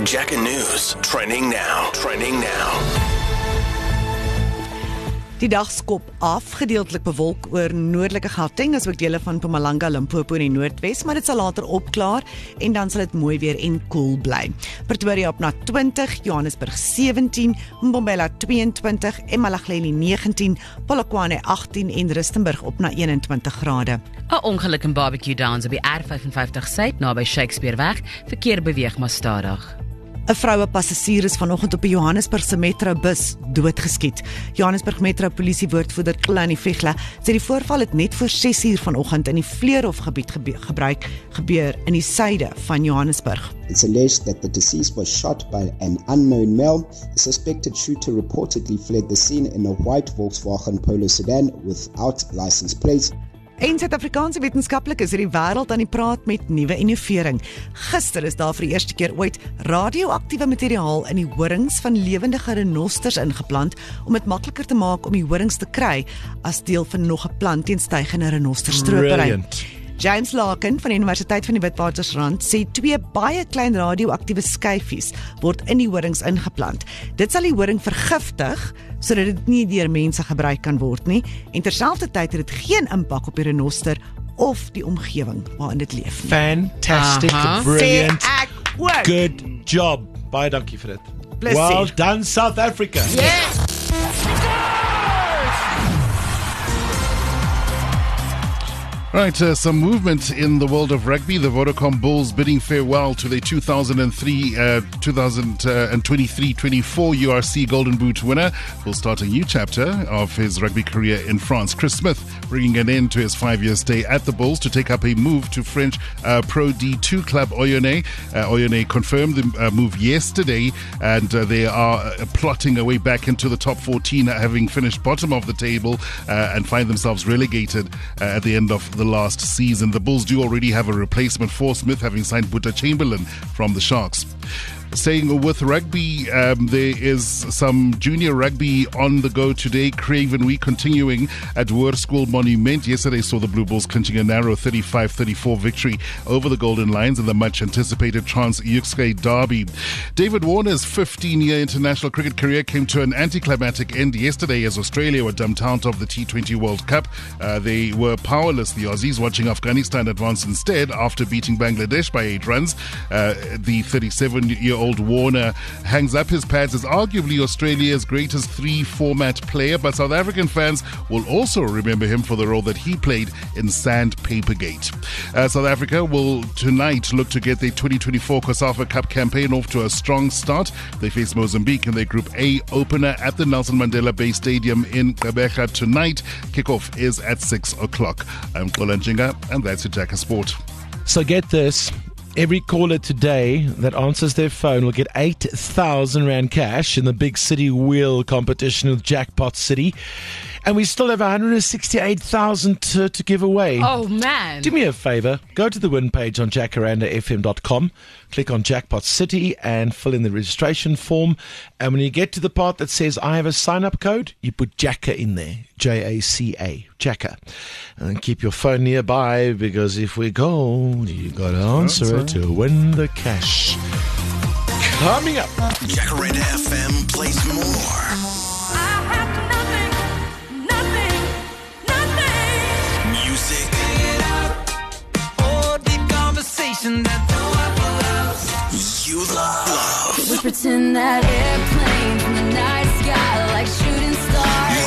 Jacka News. Trending now. Die dag skop af, gedeeltelik bewolk oor noordelike Gauteng, asook dele van Mpumalanga, Limpopo in die noordwes, maar dit sal later opklaar en dan sal dit mooi weer en koel bly. Pretoria op na 20, Johannesburg 17, Mbombela 22, Emalahleni 19, Polokwane 18 en Rustenburg op na 21 grade. 'n Ongeluk in Barbecue Downs op die R55 Suid naby Shakespeareweg. Verkeer beweeg maar stadig. 'n vroue passasier is vanoggend op die Johannesburgse metrobus doodgeskiet. Johannesburg Metro Polisie woordvoerder Klani Vegla sê die voorval het net voor 6:00 vanoggend in die Vleurhofgebied gebeur in die suide van Johannesburg. It's alleged that the deceased was shot by an unknown male. The suspected shooter reportedly fled the scene in a white Volkswagen Polo sedan without license plates. En Suid-Afrikaanse wetenskaplikes het die wêreld aan die praat met nuwe innovering. Gister is daar vir die eerste keer ooit radioaktiewe materiaal in die horings van lewendige renosters ingeplant om dit makliker te maak om die horings te kry as deel van nog 'n plan teen stygende renosterstropery. Brilliant. James Larkin van die Universiteit van die Witwatersrand sê 2 baie klein radioaktiewe skyfies word in die horings ingeplant. Dit sal die horing vergiftig sodat dit nie deur mense gebruik kan word nie en terselfdertyd het dit geen impak op die renoster of die omgewing waarin dit leef nie. Fantastic, brilliant, Sê ek ook. good job. Baie dankie vir dit. Plezier. Well done, South Africa. Yeah. Right, some movement in the world of rugby. The Vodacom Bulls bidding farewell to their 2023-24 URC Golden Boot winner. Will start a new chapter of his rugby career in France. Chris Smith bringing an end to his 5-year stay at the Bulls to take up a move to French Pro D2 club Oyonnax. Oyonnax confirmed the move yesterday, and they are plotting a way back into the top 14, having finished bottom of the table and find themselves relegated at the end of the last season. The Bulls do already have a replacement for Smith, having signed Boeta Chamberlain from the Sharks. Staying with rugby, there is some junior rugby on the go today. Craven Week continuing at Hoërskool Monument. Yesterday saw the Blue Bulls clinching a narrow 35-34 victory over the Golden Lions in the much-anticipated Trans-Uxkay derby. David Warner's 15-year international cricket career came to an anticlimactic end yesterday as Australia were dumped out of the T20 World Cup. They were powerless, the Aussies, watching Afghanistan advance instead after beating Bangladesh by 8 runs. The 37-year-old Warner hangs up his pads as arguably Australia's greatest 3-format player, but South African fans will also remember him for the role that he played in Sandpapergate. South Africa will tonight look to get their 2024 COSAFA Cup campaign off to a strong start. They face Mozambique in their Group A opener at the Nelson Mandela Bay Stadium in Gqeberha tonight. Kickoff is at 6 o'clock. I'm Xola Njinga, and that's your Jacka Sport. So get this. Every caller today that answers their phone will get 8,000 Rand cash in the Big City Wheel competition with Jackpot City. And we still have 168,000 to give away. Oh, man. Do me a favor. Go to the win page on jacarandafm.com. Click on Jackpot City and fill in the registration form. And when you get to the part that says, I have a sign-up code, you put Jacka in there. J-A-C-A. Jacka. And keep your phone nearby, because if we go, you got to answer it to win the cash. Coming up. Jacaranda FM plays more. Music. You love. We pretend that airplanes in the night sky like shooting stars.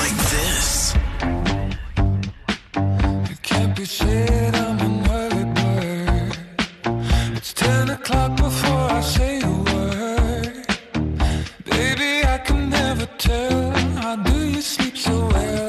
Like this. It can't be said I'm an early bird. It's 10 o'clock before I say a word. Baby, I can never tell. How do you sleep so well?